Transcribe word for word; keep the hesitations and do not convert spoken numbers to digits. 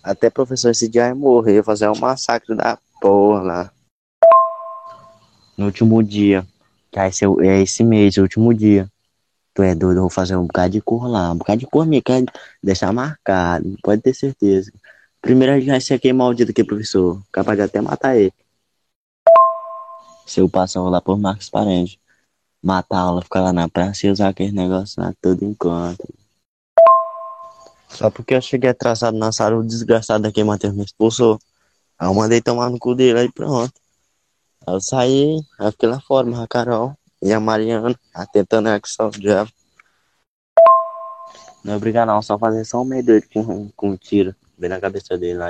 Até professor esse dia vai morrer, fazer um massacre da porra lá. No último dia. Que aí ser, é esse mês, o último dia. Tu é doido, eu vou fazer um bocado de cor lá. Um bocado de cor mesmo, quero deixar marcado. Pode ter certeza. Primeiro a gente vai ser aquele maldito aqui, professor. Capaz de até matar ele. Se eu passar lá por Marcos Parente. Matar a aula, ficar lá na praça e usar aquele negócio lá todo enquanto. Só porque eu cheguei atrasado na sala, o desgraçado daqui, Matheus, me expulsou. Aí eu mandei tomar no cu dele, aí pronto. Aí eu saí, aí eu fiquei lá fora, mas a Carol e a Mariana, tá tentando expulsar o diabo. Não é obrigar não, só fazer só um meio doido com, com um tiro bem na cabeça dele lá.